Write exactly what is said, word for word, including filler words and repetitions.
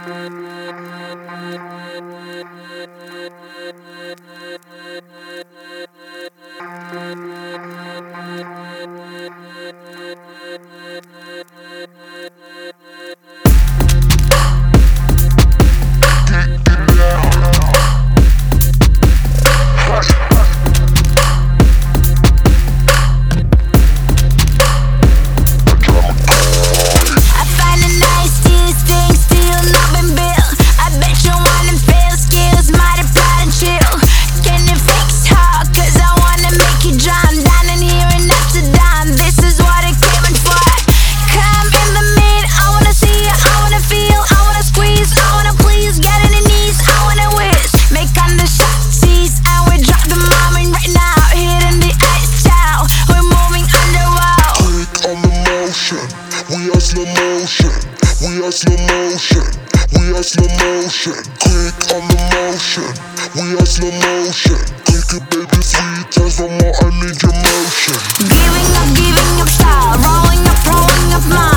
We are slow motion, we are slow motion, we are slow motion. Quick on the motion, we are slow motion. Click it, baby, sweet transformer, I need your motion. Giving up, giving up style, rolling up, rolling up my